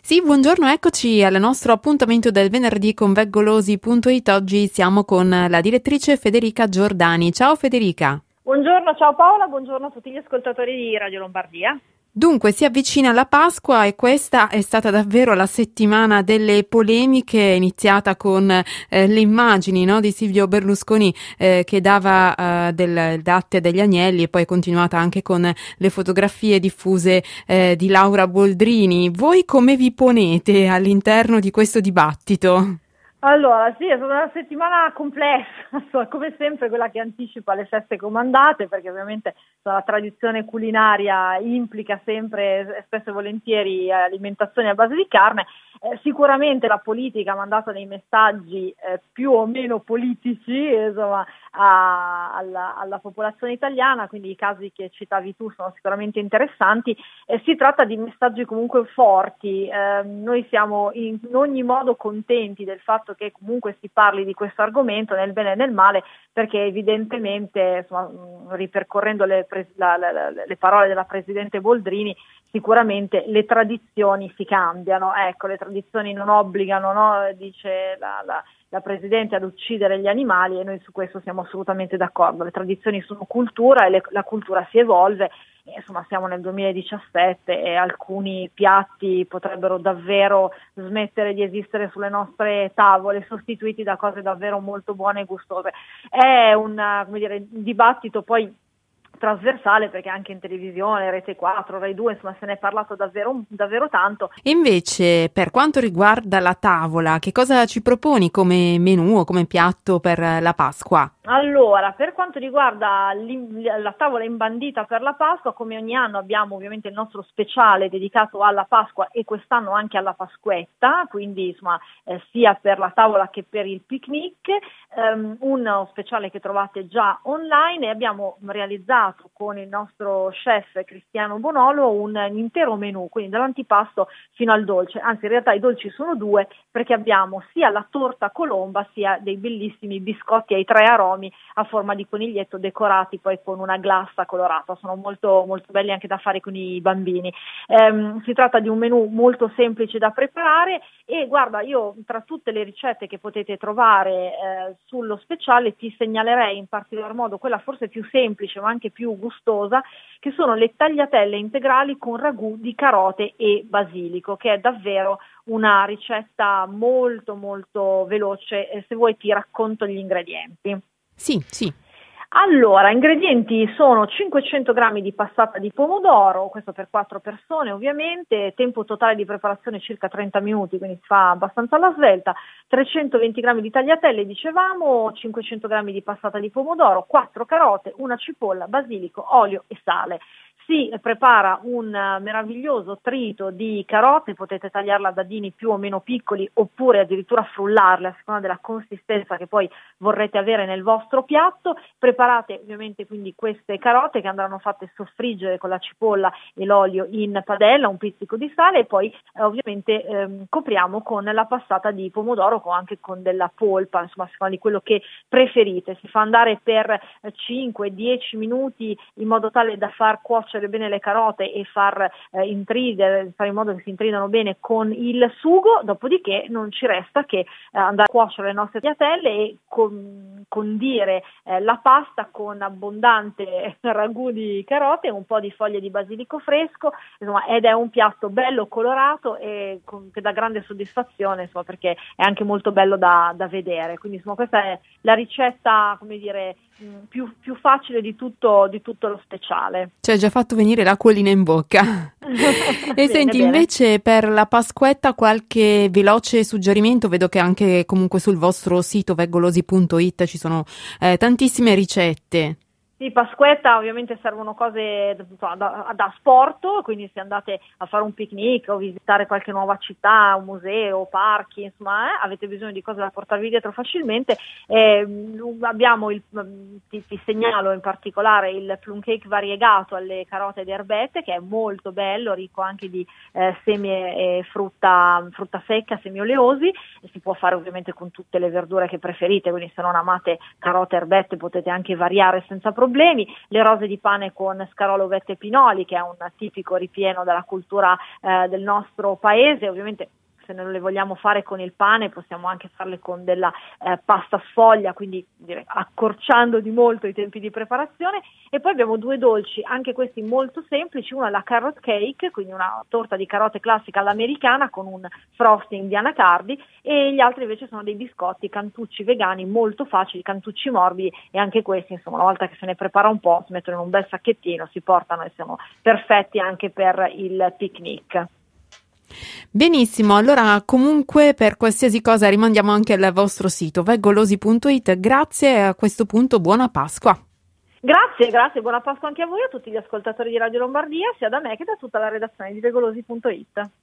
Sì, buongiorno, eccoci al nostro appuntamento del venerdì con veggolosi.it. Oggi siamo con la direttrice Federica Giordani. Ciao Federica. Buongiorno, ciao Paola, buongiorno a tutti gli ascoltatori di Radio Lombardia. Dunque, si avvicina la Pasqua e questa è stata davvero la settimana delle polemiche, iniziata con le immagini, no, di Silvio Berlusconi che dava del latte degli agnelli e poi è continuata anche con le fotografie diffuse di Laura Boldrini. Voi come vi ponete all'interno di questo dibattito? Allora, sì, è stata una settimana complessa, come sempre quella che anticipa le feste comandate, perché ovviamente la tradizione culinaria implica sempre, spesso e volentieri, alimentazione a base di carne. Sicuramente la politica ha mandato dei messaggi più o meno politici, insomma, alla popolazione italiana, quindi i casi che citavi tu sono sicuramente interessanti. Si tratta di messaggi comunque forti. Noi siamo in ogni modo contenti del fatto che comunque si parli di questo argomento nel bene e nel male, perché evidentemente, insomma, ripercorrendo le parole della Presidente Boldrini, sicuramente le tradizioni si cambiano. Ecco, le tradizioni non obbligano, no? Dice la Presidente, ad uccidere gli animali, e noi su questo siamo assolutamente d'accordo. Le tradizioni sono cultura e la cultura si evolve. Insomma, siamo nel 2017 e alcuni piatti potrebbero davvero smettere di esistere sulle nostre tavole, sostituiti da cose davvero molto buone e gustose. È un dibattito poi trasversale, perché anche in televisione, Rete 4, Rai 2, insomma, se ne è parlato davvero tanto. E invece, per quanto riguarda la tavola, che cosa ci proponi come menù o come piatto per la Pasqua? Allora, per quanto riguarda la tavola imbandita per la Pasqua, come ogni anno abbiamo ovviamente il nostro speciale dedicato alla Pasqua e quest'anno anche alla Pasquetta, quindi insomma sia per la tavola che per il picnic, uno speciale che trovate già online, e abbiamo realizzato con il nostro chef Cristiano Bonolo un intero menù, quindi dall'antipasto fino al dolce. Anzi, in realtà i dolci sono due, perché abbiamo sia la torta colomba sia dei bellissimi biscotti ai 3 aromi a forma di coniglietto, decorati poi con una glassa colorata. Sono molto, molto belli anche da fare con i bambini. Si tratta di un menù molto semplice da preparare, e guarda, io tra tutte le ricette che potete trovare sullo speciale ti segnalerei in particolar modo quella forse più semplice ma anche più gustosa, che sono le tagliatelle integrali con ragù di carote e basilico, che è davvero una ricetta molto molto veloce. Se vuoi ti racconto gli ingredienti. Sì. Allora, ingredienti sono 500 grammi di passata di pomodoro, questo per 4 persone ovviamente, tempo totale di preparazione circa 30 minuti, quindi si fa abbastanza alla svelta, 320 grammi di tagliatelle, dicevamo, 500 grammi di passata di pomodoro, 4 carote, una cipolla, basilico, olio e sale. Si prepara un meraviglioso trito di carote, potete tagliarla a dadini più o meno piccoli oppure addirittura frullarle a seconda della consistenza che poi vorrete avere nel vostro piatto. Preparate ovviamente quindi queste carote, che andranno fatte soffriggere con la cipolla e l'olio in padella, un pizzico di sale, e poi ovviamente copriamo con la passata di pomodoro o anche con della polpa, insomma a seconda di quello che preferite. Si fa andare per 5-10 minuti in modo tale da far cuocere bene le carote e fare in modo che si intridano bene con il sugo. Dopodiché non ci resta che andare a cuocere le nostre tagliatelle e condire la pasta con abbondante ragù di carote e un po' di foglie di basilico fresco, insomma, ed è un piatto bello colorato e che dà grande soddisfazione, insomma, perché è anche molto bello da vedere. Quindi insomma questa è la ricetta, come dire, più facile di tutto lo speciale. Ci hai già fatto venire l'acquolina in bocca. E senti, bene. invece per la Pasquetta qualche veloce suggerimento? Vedo che anche comunque sul vostro sito veggolosi.it ci sono tantissime ricette. Sì, Pasquetta ovviamente servono cose da sport, quindi se andate a fare un picnic o visitare qualche nuova città, un museo, parchi, insomma, avete bisogno di cose da portarvi dietro facilmente. Abbiamo ti segnalo in particolare il plum cake variegato alle carote ed erbette, che è molto bello, ricco anche di semi e frutta secca, semi oleosi, e si può fare ovviamente con tutte le verdure che preferite, quindi se non amate carote e erbette potete anche variare senza problemi. problemi, le rose di pane con scarole, uvette e pinoli, che è un tipico ripieno della cultura del nostro paese. Ovviamente se non le vogliamo fare con il pane possiamo anche farle con della pasta sfoglia, quindi direi accorciando di molto i tempi di preparazione. E poi abbiamo due dolci, anche questi molto semplici. Uno è la carrot cake, quindi una torta di carote classica all'americana con un frosting di anacardi, e gli altri invece sono dei biscotti cantucci vegani molto facili, cantucci morbidi, e anche questi insomma una volta che se ne prepara un po' si mettono in un bel sacchettino, si portano e sono perfetti anche per il picnic. Benissimo, allora comunque per qualsiasi cosa rimandiamo anche al vostro sito veggolosi.it. Grazie, e a questo punto buona Pasqua. Grazie, buona Pasqua anche a voi e a tutti gli ascoltatori di Radio Lombardia, sia da me che da tutta la redazione di veggolosi.it.